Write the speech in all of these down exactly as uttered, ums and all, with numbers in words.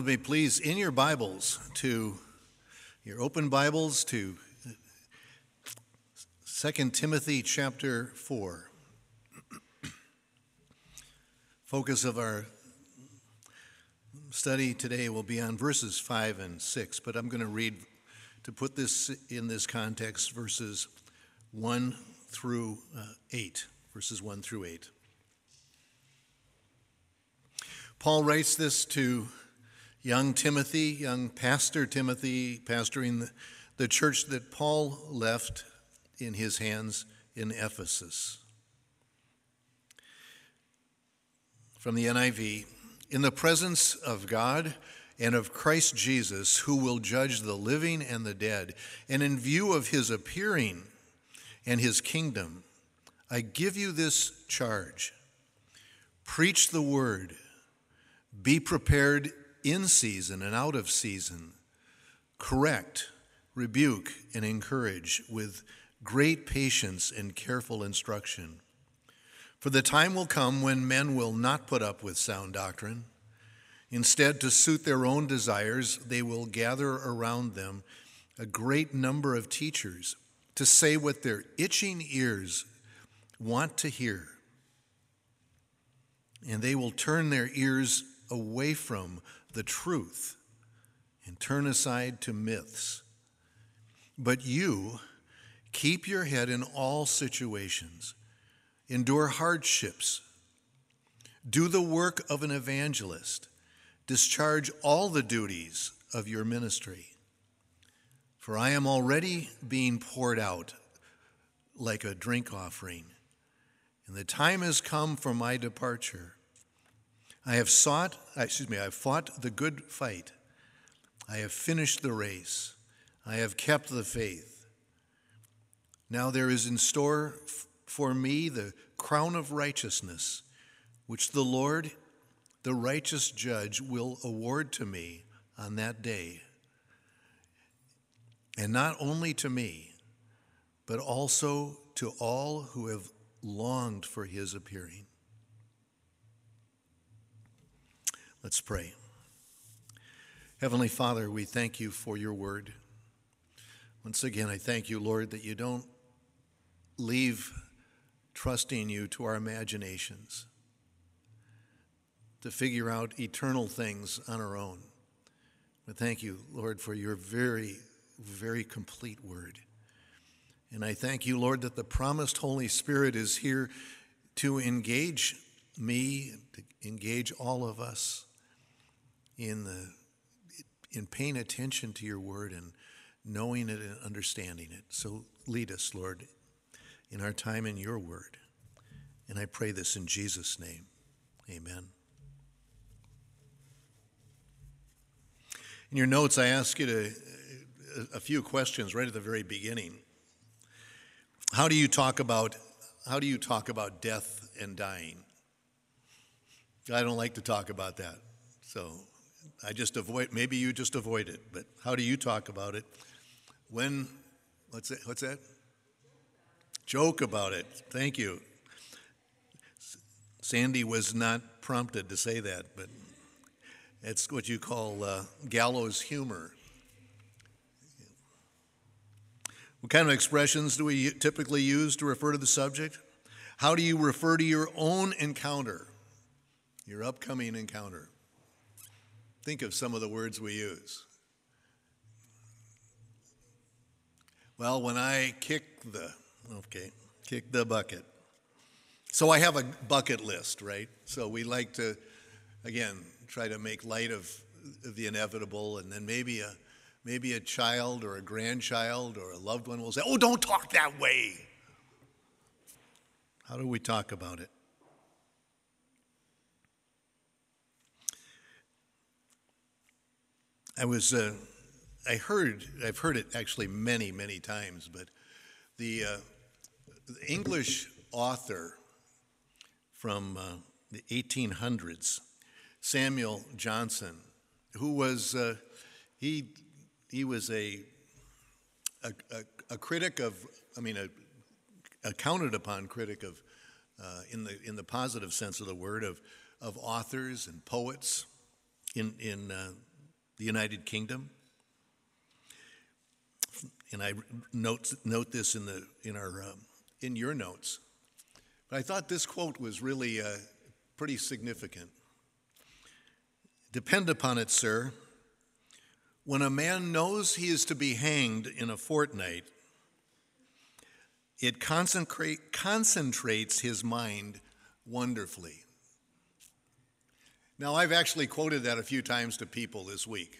May please in your Bibles to your open Bibles to Second Timothy chapter four. Focus of our study today will be on verses five and six, but I'm going to read, to put this in this context, verses one through uh, eight, verses one through eight. Paul writes this to young Timothy, young Pastor Timothy, pastoring the, the church that Paul left in his hands in Ephesus. From the N I V, in the presence of God and of Christ Jesus, who will judge the living and the dead, and in view of his appearing and his kingdom, I give you this charge. Preach the word. Be prepared in season and out of season. Correct, rebuke, and encourage with great patience and careful instruction. For the time will come when men will not put up with sound doctrine. Instead, to suit their own desires, they will gather around them a great number of teachers to say what their itching ears want to hear. And they will turn their ears away from the truth and turn aside to myths. But you keep your head in all situations, endure hardships, do the work of an evangelist, discharge all the duties of your ministry. For I am already being poured out like a drink offering, and the time has come for my departure. I have sought, excuse me, I have fought the good fight. I have finished the race. I have kept the faith. Now there is in store for me the crown of righteousness, which the Lord, the righteous judge, will award to me on that day. And not only to me, but also to all who have longed for his appearing. Let's pray. Heavenly Father, we thank you for your word. Once again, I thank you, Lord, that you don't leave trusting you to our imaginations to figure out eternal things on our own. But thank you, Lord, for your very, very complete word. And I thank you, Lord, that the promised Holy Spirit is here to engage me, to engage all of us in the in paying attention to your word and knowing it and understanding it. So lead us, Lord, in our time in your word. And I pray this in Jesus' name. Amen. In your notes, I ask you to a few questions right at the very beginning. How do you talk about how do you talk about death and dying? I don't like to talk about that. So I just avoid, maybe you just avoid it, but how do you talk about it? When, what's that? What's that? Joke about it. Thank you. Sandy was not prompted to say that, but it's what you call uh, gallows humor. What kind of expressions do we typically use to refer to the subject? How do you refer to your own encounter, your upcoming encounter? Think of some of the words we use. Well, when I kick the, okay, kick the bucket. So I have a bucket list, right? So we like to, again, try to make light of the inevitable, and then maybe a maybe a child or a grandchild or a loved one will say, "Oh, don't talk that way." How do we talk about it? I was, uh, I heard, I've heard it actually many, many times, but the, uh, the English author from uh, the eighteen hundreds, Samuel Johnson, who was, uh, he he was a, a, a, a critic of, I mean, a, a counted upon critic of, uh, in the in the positive sense of the word, of, of authors and poets in, in uh, the United Kingdom. And I note, note this in, the, in, our, um, in your notes. But I thought this quote was really uh, pretty significant. Depend upon it, sir, when a man knows he is to be hanged in a fortnight, it concentrate, concentrates his mind wonderfully. Now, I've actually quoted that a few times to people this week.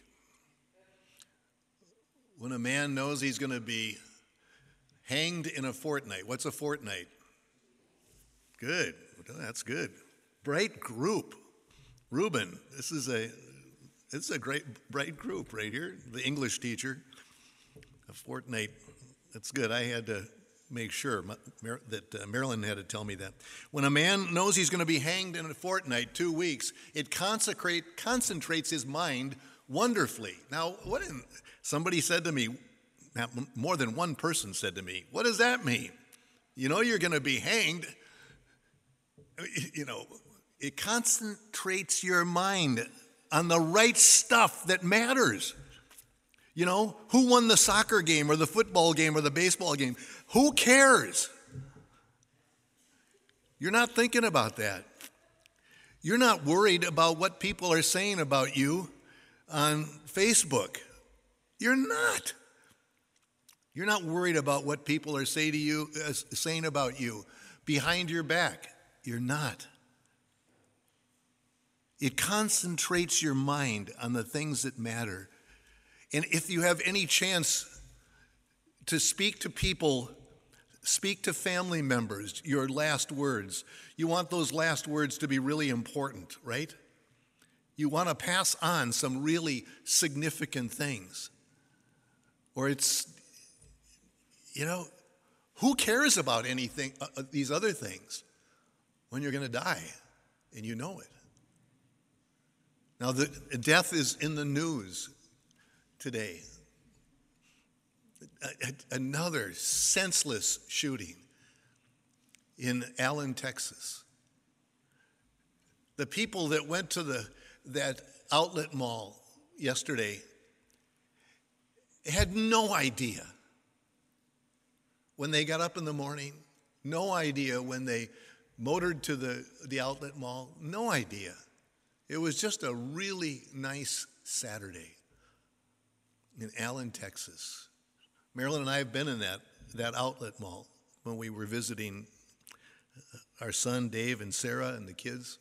When a man knows he's going to be hanged in a fortnight. What's a fortnight? Good. That's good. Bright group. Reuben, this is a this is a great bright group right here. The English teacher. A fortnight. That's good. I had to make sure that uh, Marilyn had to tell me that. When a man knows he's going to be hanged in a fortnight, two weeks, it consecrate concentrates his mind wonderfully. Now, what in, somebody said to me, more than one person said to me, what does that mean? You know you're going to be hanged. You know, it concentrates your mind on the right stuff that matters. You know, who won the soccer game or the football game or the baseball game? Who cares? You're not thinking about that. You're not worried about what people are saying about you on Facebook. You're not. You're not worried about what people are say to you, uh, saying about you behind your back. You're not. It concentrates your mind on the things that matter. And if you have any chance to speak to people, speak to family members, your last words, you want those last words to be really important, right? You want to pass on some really significant things. Or it's, you know, who cares about anything, uh, these other things when you're going to die and you know it? Now, the death is in the news today. Another senseless shooting in Allen, Texas. The people that went to the that outlet mall yesterday had no idea when they got up in the morning, no idea when they motored to the, the outlet mall, no idea. It was just a really nice Saturday in Allen, Texas. Marilyn and I have been in that, that outlet mall when we were visiting our son Dave and Sarah and the kids.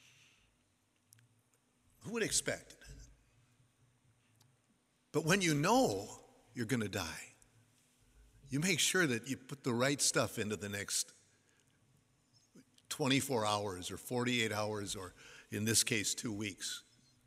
Who would expect it? But when you know you're going to die, you make sure that you put the right stuff into the next twenty-four hours or forty-eight hours or, in this case, two weeks.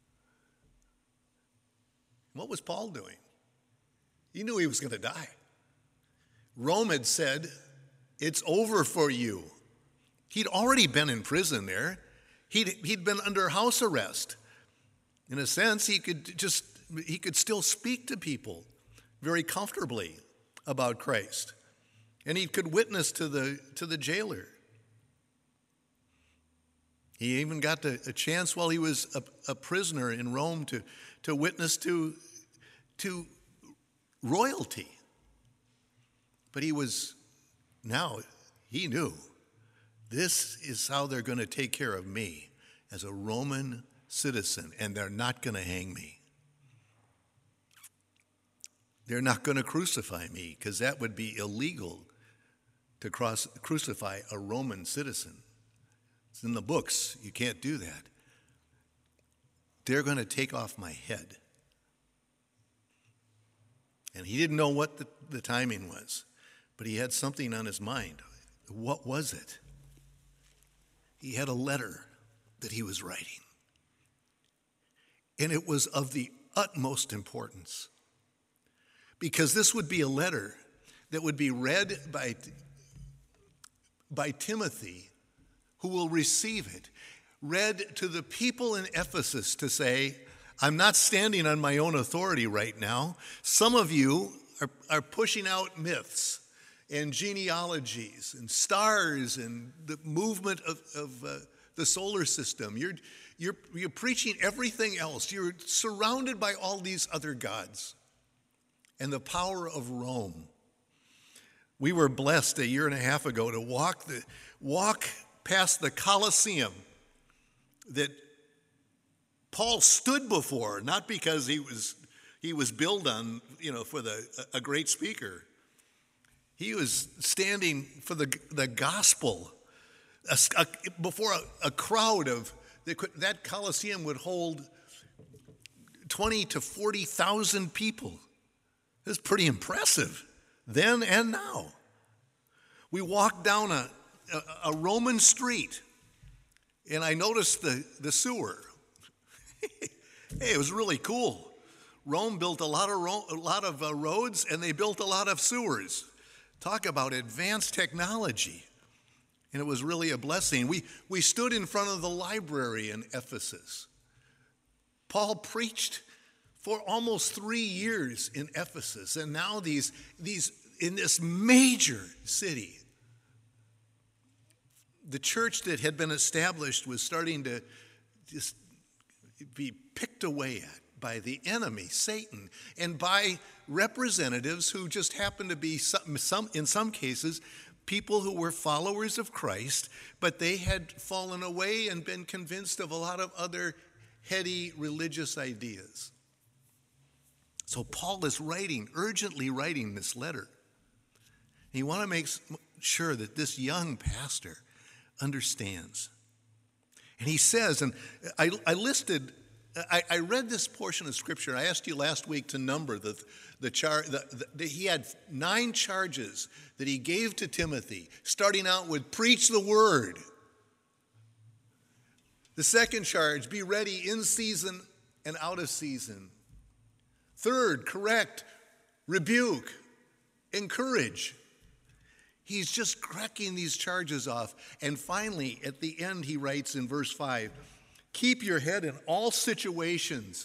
What was Paul doing? He knew he was going to die. Rome had said, it's over for you. He'd already been in prison there. He'd, he'd been under house arrest. In a sense, he could just, he could still speak to people very comfortably about Christ. And he could witness to the, to the jailer. He even got to, a chance while he was a, a prisoner in Rome to, to witness to, to royalty. But he was, now he knew, this is how they're going to take care of me as a Roman citizen, and they're not going to hang me. They're not going to crucify me, because that would be illegal to cross, crucify a Roman citizen. It's in the books. You can't do that. They're going to take off my head. And he didn't know what the, the timing was, but he had something on his mind. What was it? He had a letter that he was writing. And it was of the utmost importance, because this would be a letter that would be read by, by Timothy, who will receive it, read to the people in Ephesus to say, I'm not standing on my own authority right now. Some of you are, are pushing out myths and genealogies and stars and the movement of, of uh, the solar system. You're, You're, you're preaching everything else. You're surrounded by all these other gods and the power of Rome. We were blessed a year and a half ago to walk the walk past the Colosseum that Paul stood before, not because he was he was billed on, you know, for the a great speaker. He was standing for the the gospel a, a, before a, a crowd of that Colosseum would hold twenty to forty thousand people. It's pretty impressive then and now. We walked down a, a, a Roman street, and I noticed the, the sewer. Hey, it was really cool. Rome built a lot of ro- a lot of uh, roads, and they built a lot of sewers. Talk about advanced technology. And it was really a blessing. We, we stood in front of the library in Ephesus. Paul preached for almost three years in Ephesus, and now these, these in this major city, the church that had been established was starting to just be picked away at by the enemy, Satan, and by representatives who just happened to be, some, some in some cases, people who were followers of Christ, but they had fallen away and been convinced of a lot of other heady religious ideas. So Paul is writing, urgently writing this letter. He wants to make sure that this young pastor understands. And he says, and I, I listed, I, I read this portion of Scripture. I asked you last week to number the the char. The, the, he had nine charges that he gave to Timothy, starting out with preach the word. The second charge, be ready in season and out of season. Third, correct, rebuke, encourage. He's just cracking these charges off. And finally, at the end, he writes in verse five, keep your head in all situations.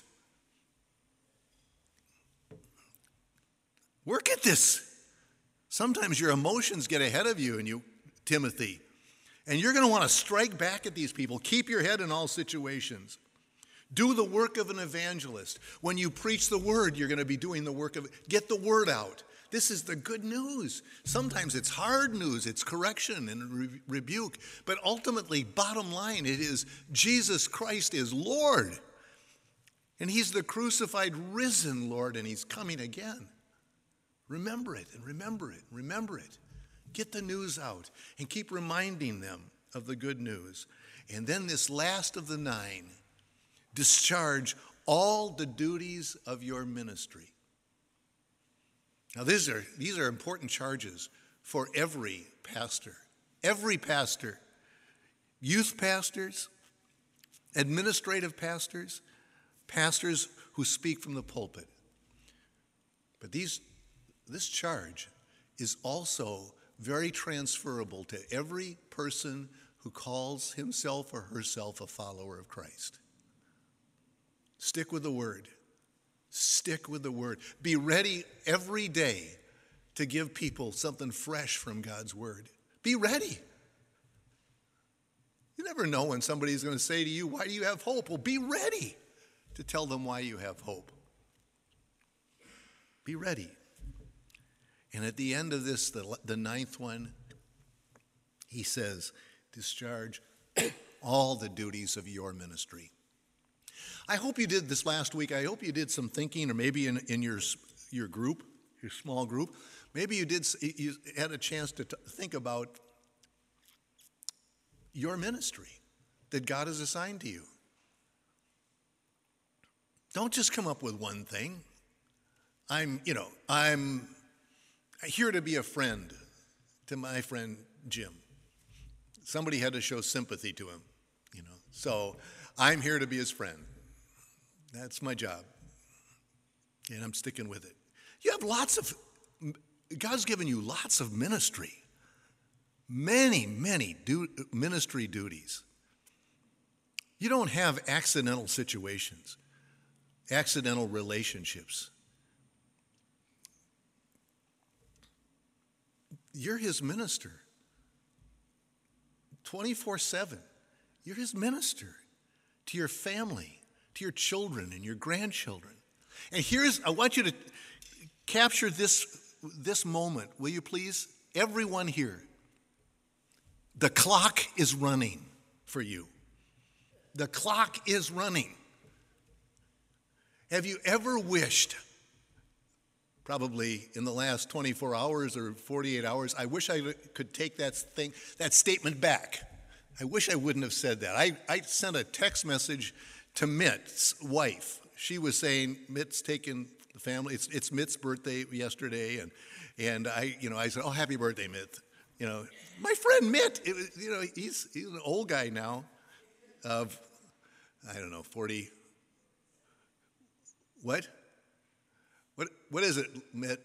Work at this. Sometimes your emotions get ahead of you, and you, Timothy, and you're going to want to strike back at these people. Keep your head in all situations. Do the work of an evangelist. When you preach the word, you're going to be doing the work of, get the word out. This is the good news. Sometimes it's hard news, it's correction and re- rebuke, but ultimately, bottom line, it is Jesus Christ is Lord. And he's the crucified, risen Lord, and he's coming again. Remember it and remember it, remember it. Get the news out and keep reminding them of the good news. And then this last of the nine, discharge all the duties of your ministry. Now, these are, these are important charges for every pastor. Every pastor. Youth pastors, administrative pastors, pastors who speak from the pulpit. But these, this charge is also very transferable to every person who calls himself or herself a follower of Christ. Stick with the word. Stick with the word. Be ready every day to give people something fresh from God's word. Be ready. You never know when somebody's going to say to you, why do you have hope? Well, be ready to tell them why you have hope. Be ready. And at the end of this, the, the ninth one, he says, discharge all the duties of your ministry. I hope you did this last week. I hope you did some thinking, or maybe in, in your, your group, your small group. Maybe you did. You had a chance to t- think about your ministry that God has assigned to you. Don't just come up with one thing. I'm, you know, I'm here to be a friend to my friend Jim. Somebody had to show sympathy to him, you know. So I'm here to be his friend. That's my job, and I'm sticking with it. You have lots of, God's given you lots of ministry, many, many du- ministry duties. You don't have accidental situations, accidental relationships. You're his minister, twenty-four seven. You're his minister. to your family, to your children and your grandchildren. And here's, I want you to capture this, this moment, will you please? Everyone here, the clock is running for you. The clock is running. Have you ever wished, probably in the last twenty-four hours or forty-eight hours, I wish I could take that thing, that statement back. I wish I wouldn't have said that. I, I sent a text message to Mitt's wife. She was saying, Mitt's taking the family, it's, it's Mitt's birthday yesterday, and and I, you know, I said, oh, happy birthday, Mitt. You know, my friend Mitt, it was, you know, he's he's an old guy now of, I don't know, forty, what? What what is it, Mitt?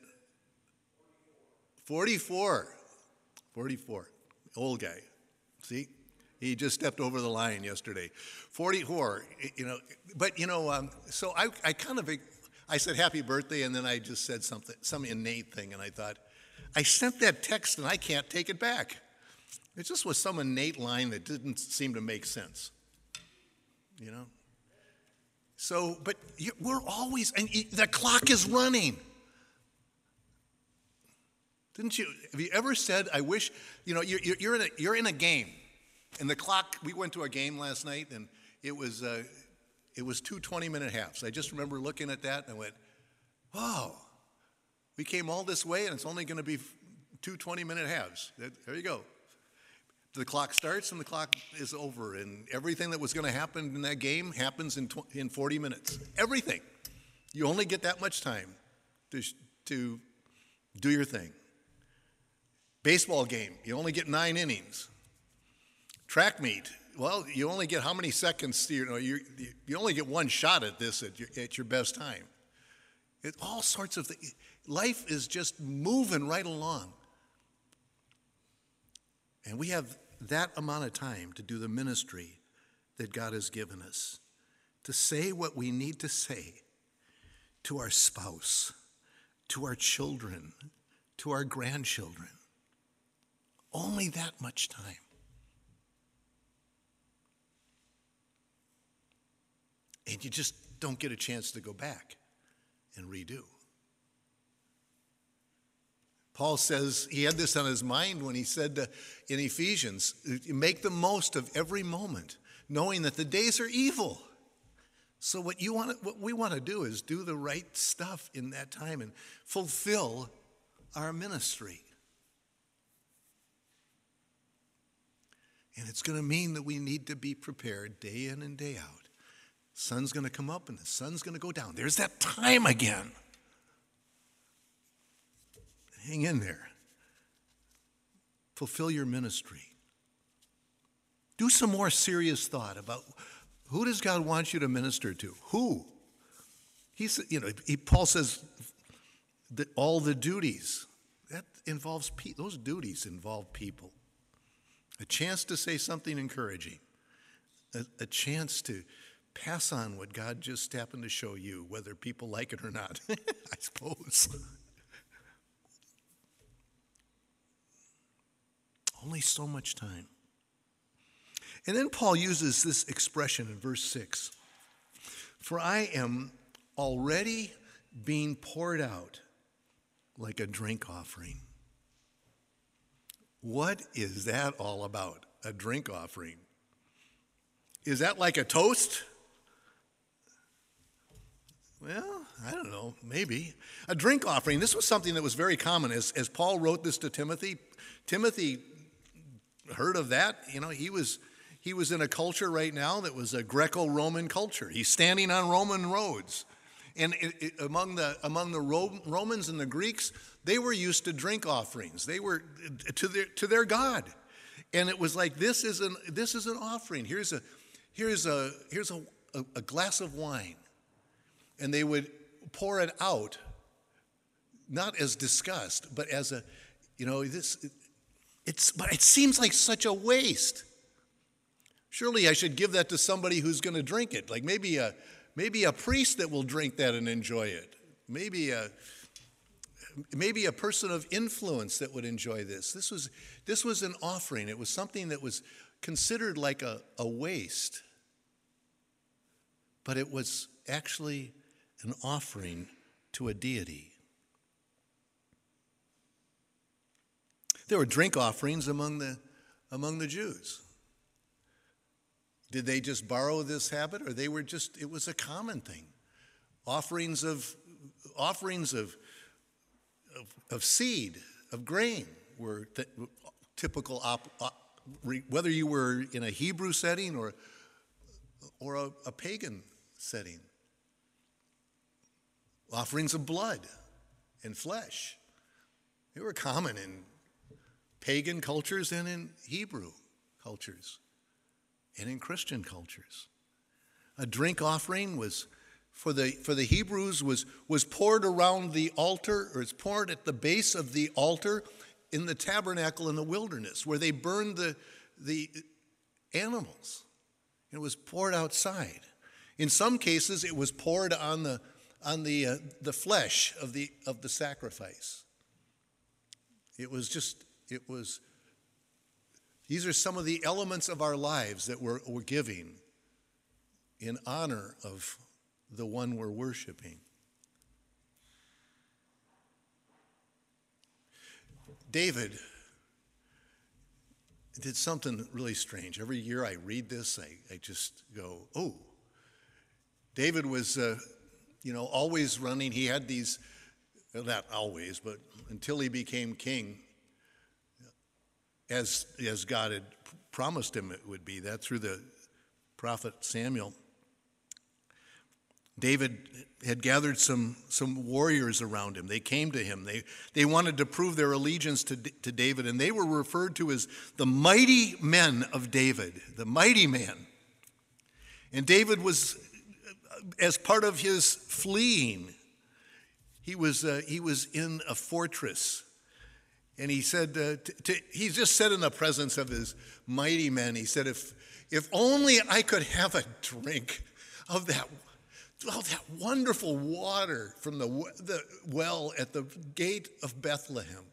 forty-four. forty-four. Old guy. See? He just stepped over the line yesterday. forty-four, you know, but you know, um, so I, I kind of, I said happy birthday, and then I just said something, some innate thing, and I thought, I sent that text and I can't take it back. It just was some innate line that didn't seem to make sense, you know? So, but you, we're always, and the clock is running. Didn't you, have you ever said, I wish, you know, you're, you're, in, a, you're in a game, and the clock, we went to a game last night, and it was, uh, it was two twenty-minute halves. I just remember looking at that, and I went, wow, we came all this way, and it's only going to be two twenty-minute halves. There you go. The clock starts and the clock is over, and everything that was going to happen in that game happens in tw- in forty minutes. Everything. You only get that much time to, sh- to do your thing. Baseball game, you only get nine innings. Track meet, well, you only get how many seconds? You know, you you only get one shot at this at your, at your best time. It, all sorts of things. Life is just moving right along. And we have that amount of time to do the ministry that God has given us, to say what we need to say to our spouse, to our children, to our grandchildren. Only that much time. And you just don't get a chance to go back and redo. Paul says he had this on his mind when he said to, in Ephesians, make the most of every moment, knowing that the days are evil. So what you want, what we want to do is do the right stuff in that time and fulfill our ministry. And it's going to mean that we need to be prepared day in and day out. Sun's going to come up and the sun's going to go down. There's that time again. Hang in there. Fulfill your ministry. Do some more serious thought about who does God want you to minister to? Who? He's, you know, he, Paul says that all the duties, that involves people. Those duties involve people. A chance to say something encouraging. A, a chance to pass on what God just happened to show you, whether people like it or not, I suppose. Only so much time. And then Paul uses this expression in verse six. For I am already being poured out like a drink offering. What is that all about? A drink offering? Is that like a toast? Well, I don't know, maybe. A drink offering, this was something that was very common. As, as Paul wrote this to Timothy, Timothy heard of that. You know, he was he was in a culture right now that was a Greco-Roman culture. He's standing on Roman roads. And it, it, among the among the Ro- Romans and the Greeks, they were used to drink offerings. They were to their to their God. And it was like, this is an this is an offering. Here's a here's a here's a, a, a glass of wine. And they would pour it out, not as disgust, but as a, you know, this, it's, but it seems like such a waste. Surely I should give that to somebody who's going to drink it, like maybe a, maybe a priest that will drink that and enjoy it. Maybe a, maybe a person of influence that would enjoy this. This was, this was an offering. It was something that was considered like a, a waste. but it was actually an offering to a deity. There were drink offerings among the among the Jews. Did they just borrow this habit, or they were just, it was a common thing? Offerings of offerings of of, of seed, of grain were th- typical op, op, re, whether you were in a Hebrew setting or or a, a pagan setting. Offerings of blood and flesh. They were common in pagan cultures and in Hebrew cultures and in Christian cultures. A drink offering was for the for the Hebrews was was poured around the altar, or it's poured at the base of the altar in the tabernacle in the wilderness where they burned the the animals. It was poured outside. In some cases it was poured on the on the uh, the flesh of the of the sacrifice. It was just It was, these are some of the elements of our lives that we're, we're giving in honor of the one we're worshiping. David did something really strange. Every year I read this, I, I just go, oh. David was, uh, you know, always running. He had these, well, not always, but until he became king, As, as God had promised him it would be, that through the prophet Samuel. David had gathered some, some warriors around him. They came to him. They, they wanted to prove their allegiance to, to David, and they were referred to as the mighty men of David, the mighty man. And David was, as part of his fleeing, he was, uh, he was in a fortress. And he said, uh, to, to, he just said in the presence of his mighty men, he said, if if only I could have a drink of that, of that wonderful water from the, the well at the gate of Bethlehem.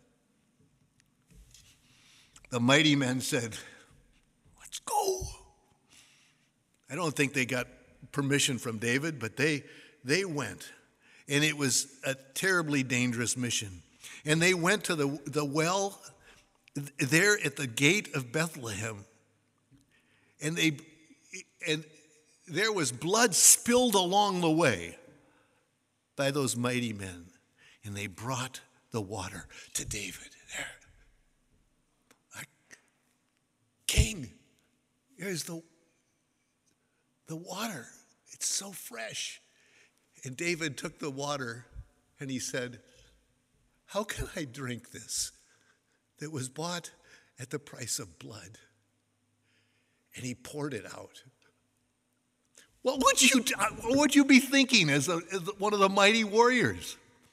The mighty men said, let's go. I don't think they got permission from David, but they they went. And it was a terribly dangerous mission. And they went to the, the well there at the gate of Bethlehem. And they and there was blood spilled along the way by those mighty men. And they brought the water to David. There. Like, King, here's the, the water. It's so fresh. And David took the water and he said, how can I drink this that was bought at the price of blood? And he poured it out. What would you, what would you be thinking as, a, as one of the mighty warriors?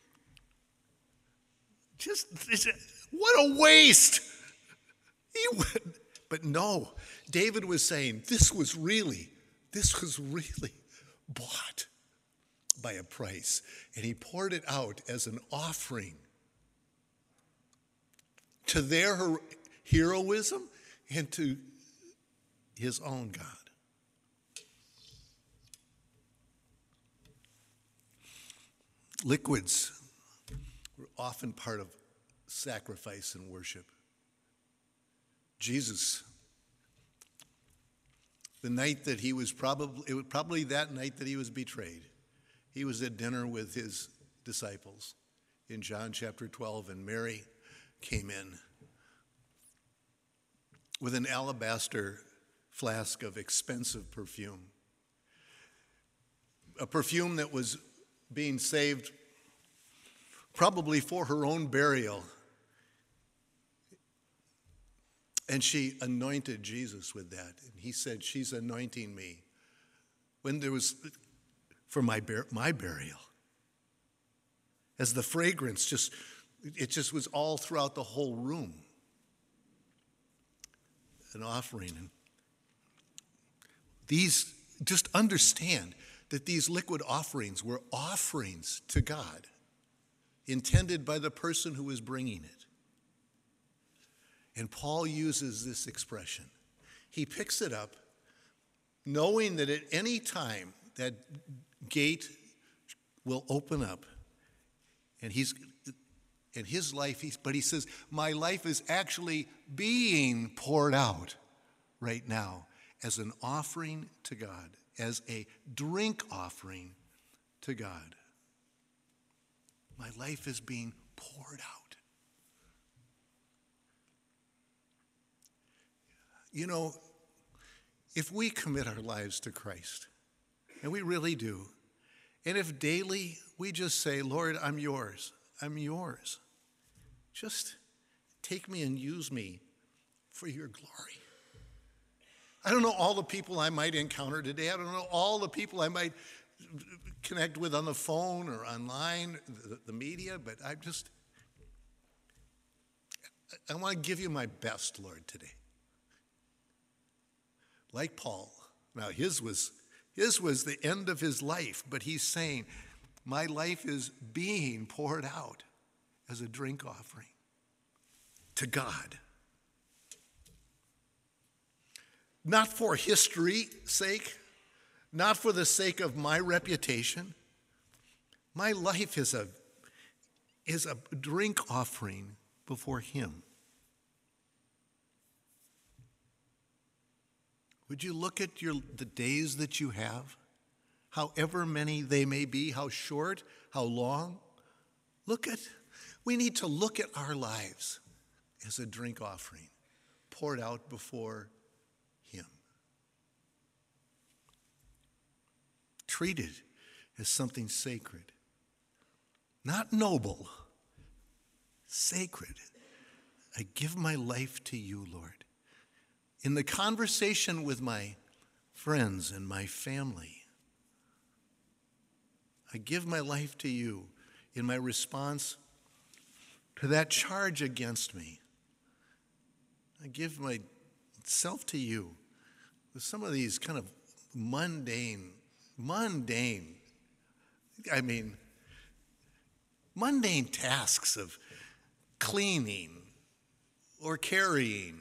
Just, what a waste. He went, but no, David was saying, this was really, this was really bought by a price. And he poured it out as an offering to their heroism and to his own God. Liquids were often part of sacrifice and worship. Jesus, the night that he was probably, it was probably that night that he was betrayed, he was at dinner with his disciples in John chapter twelve, and Mary came in with an alabaster flask of expensive perfume, a perfume that was being saved probably for her own burial. And she anointed Jesus with that. And he said, she's anointing me when there was for my bur- my burial. As the fragrance just, it just was all throughout the whole room. An offering. And these, just understand that these liquid offerings were offerings to God, intended by the person who was bringing it. And Paul uses this expression. He picks it up, knowing that at any time that gate will open up, and he's in his life, he's, but he says, my life is actually being poured out right now as an offering to God, as a drink offering to God. My life is being poured out. You know, if we commit our lives to Christ, and we really do, and if daily we just say, Lord, I'm yours, I'm yours. Just take me and use me for your glory. I don't know all the people I might encounter today. I don't know all the people I might connect with on the phone or online, the, the media, but I just, I want to give you my best, Lord, today. Like Paul. Now, his was, his was the end of his life, but he's saying, my life is being poured out as a drink offering to God. Not for history's sake, not for the sake of my reputation. My life is a, is a drink offering before him. Would you look at your, the days that you have, however many they may be, how short, how long? Look at, we need to look at our lives as a drink offering poured out before him. Treat it as something sacred, not noble, sacred. I give my life to you, Lord. In the conversation with my friends and my family, I give my life to you in my response to that charge against me. I give myself to you with some of these kind of mundane, mundane, I mean, mundane tasks of cleaning or carrying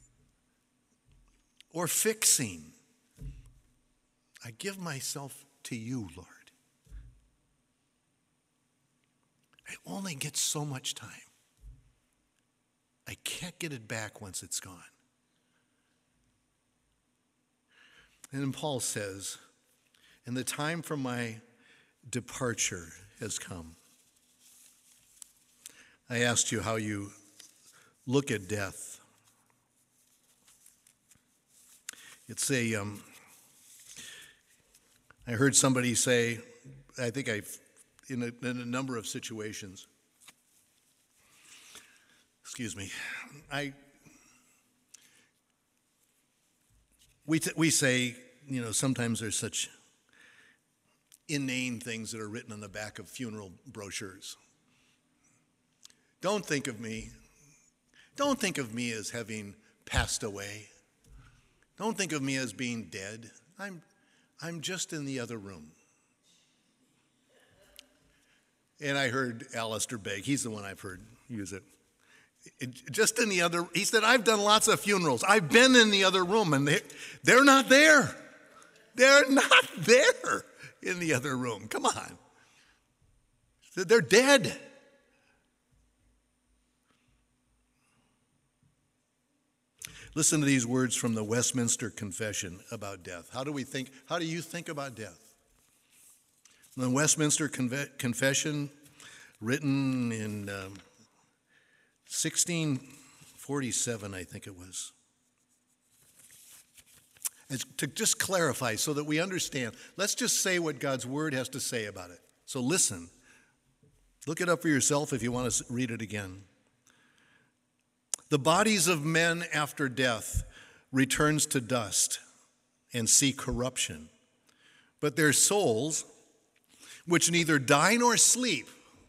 or fixing. I give myself to you, Lord. I only get so much time. I can't get it back once it's gone. And then Paul says, and the time for my departure has come. I asked you how you look at death. It's a, um, I heard somebody say, I think I've, in a, in a number of situations, excuse me, I, we, t- we say, you know, sometimes there's such inane things that are written on the back of funeral brochures. Don't think of me, don't think of me as having passed away. Don't think of me as being dead. I'm, I'm just in the other room. And I heard Alistair Begg, he's the one I've heard use it. It, just in the other, he said, I've done lots of funerals. I've been in the other room, and they, they're not there. They're not there in the other room. Come on. They're dead. Listen to these words from the Westminster Confession about death. How do we think, how do you think about death? The Westminster Conve- Confession, written in um, sixteen forty-seven, I think it was. As, to just clarify so that we understand, let's just say what God's Word has to say about it. So listen. Look it up for yourself if you want to read it again. The bodies of men after death returns to dust and see corruption. But their souls, which neither die nor sleep,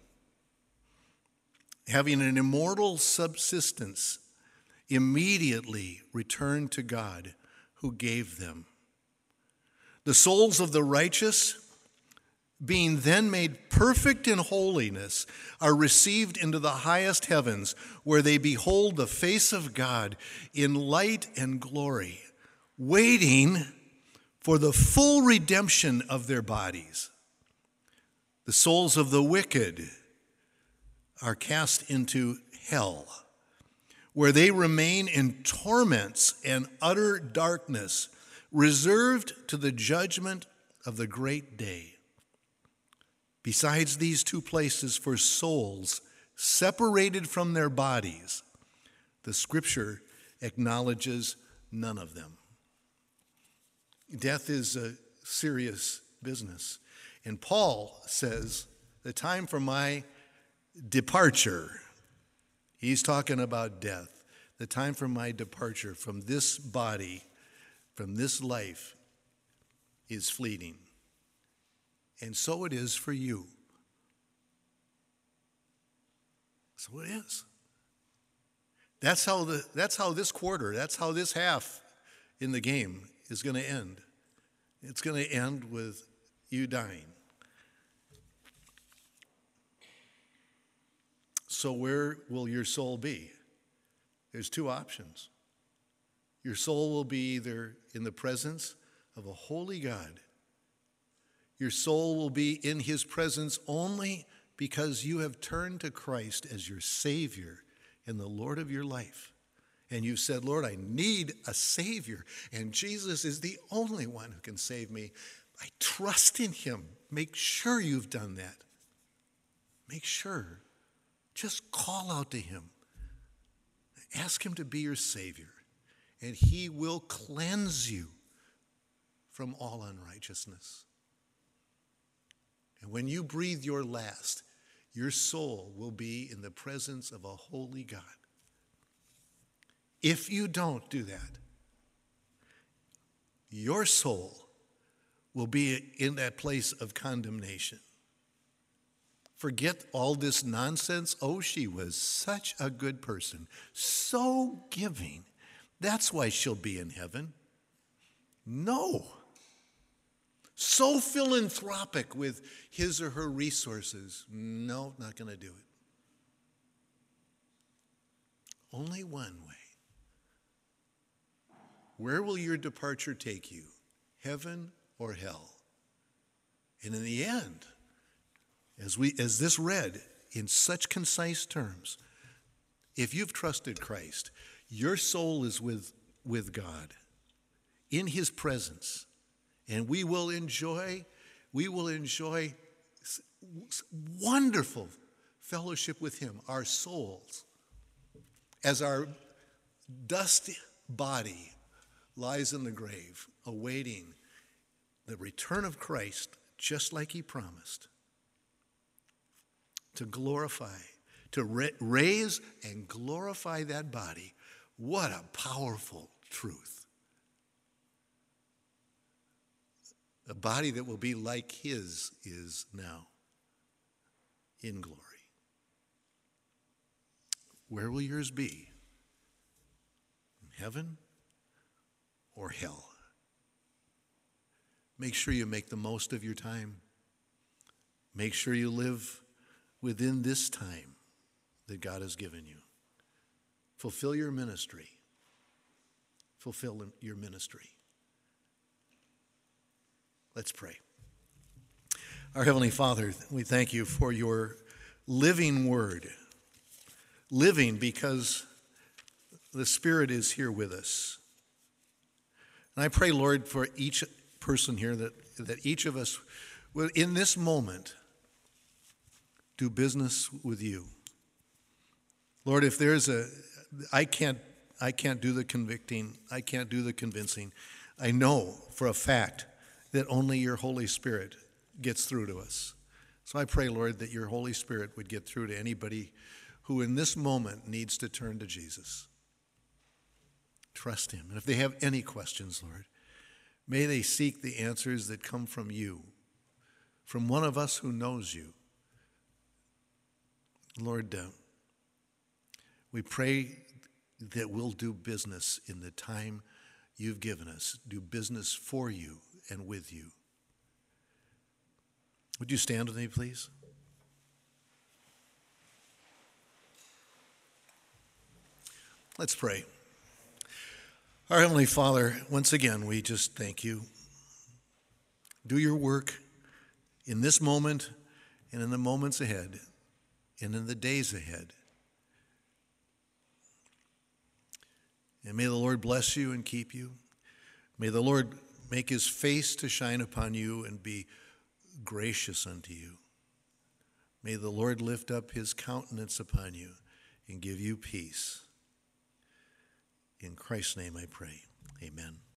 having an immortal subsistence, immediately return to God who gave them. The souls of the righteous, being then made perfect in holiness, are received into the highest heavens, where they behold the face of God in light and glory, waiting for the full redemption of their bodies. The souls of the wicked are cast into hell, where they remain in torments and utter darkness, reserved to the judgment of the great day. Besides these two places for souls separated from their bodies, the Scripture acknowledges none of them. Death is a serious business. And Paul says, the time for my departure, he's talking about death, the time for my departure from this body, from this life, is fleeting. And so it is for you. So it is. That's how the that's how this quarter, that's how this half in the game is going to end. It's going to end with you dying. So where will your soul be? There's two options. Your soul will be either in the presence of a holy God. Your soul will be in his presence only because you have turned to Christ as your Savior and the Lord of your life. And you said, Lord, I need a Savior, and Jesus is the only one who can save me. I trust in him. Make sure you've done that. Make sure. Just call out to him. Ask him to be your Savior, and he will cleanse you from all unrighteousness. And when you breathe your last, your soul will be in the presence of a holy God. If you don't do that, your soul will be in that place of condemnation. Forget all this nonsense. Oh, she was such a good person, so giving. That's why she'll be in heaven. No. So philanthropic with his or her resources. No, not going to do it. Only one way. Where will your departure take you? Heaven or hell? And in the end, as we as this read in such concise terms, if you've trusted Christ, your soul is with, with God, in his presence, and we will enjoy, we will enjoy wonderful fellowship with him, our souls, as our dusty body lies in the grave, awaiting the return of Christ, just like he promised, to glorify, to ra- raise and glorify that body. What a powerful truth. A body that will be like his is now in glory. Where will yours be? In heaven or hell? Make sure you make the most of your time. Make sure you live within this time that God has given you. Fulfill your ministry. Fulfill your ministry. Let's pray. Our Heavenly Father, we thank you for your living word. Living because the Spirit is here with us. And I pray, Lord, for each person here that, that each of us will, in this moment, do business with you. Lord, if there's a, I can't, I can't do the convicting, I can't do the convincing. I know for a fact that only your Holy Spirit gets through to us. So I pray, Lord, that your Holy Spirit would get through to anybody who in this moment needs to turn to Jesus. Trust him. And if they have any questions, Lord, may they seek the answers that come from you, from one of us who knows you. Lord, uh, we pray that we'll do business in the time you've given us, do business for you and with you. Would you stand with me, please? Let's pray. Our Heavenly Father, once again, we just thank you Do your work in this moment and in the moments ahead and in the days ahead. And may the Lord bless you and keep you. May the Lord make his face to shine upon you and be gracious unto you. May the Lord lift up his countenance upon you and give you peace. In Christ's name I pray. Amen.